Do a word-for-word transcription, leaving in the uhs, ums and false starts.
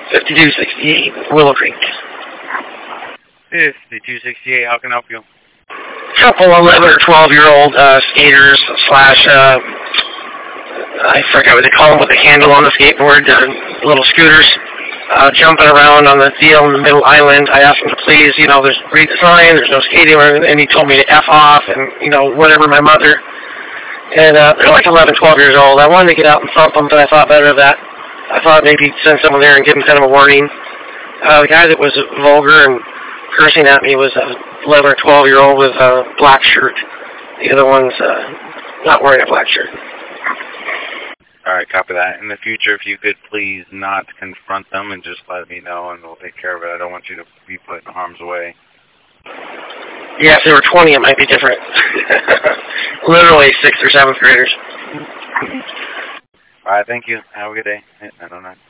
fifty-two sixty-eight, Willow Creek. fifty-two sixty-eight, how can I help you? Couple eleven or twelve year old uh, skaters slash, uh, I forgot what they call them with the handle on the skateboard, uh, little scooters, uh, jumping around on the deal in the middle island. I asked him to please, you know, there's read the sign, there's no skating, and he told me to F off and, you know, whatever, my mother. And uh, they're like eleven, twelve years old. I wanted to get out and thump them, but I thought better of that. I thought maybe send someone there and give them kind of a warning. Uh, the guy that was vulgar and cursing at me was a eleven or twelve year old with a black shirt. The other one's uh, not wearing a black shirt. All right, copy that. In the future, if you could please not confront them and just let me know, and we'll take care of it. I don't want you to be put in harm's way. Yeah, if they were twenty, it might be different. Literally sixth or seventh graders. All right, thank you. Have a good day. I don't know.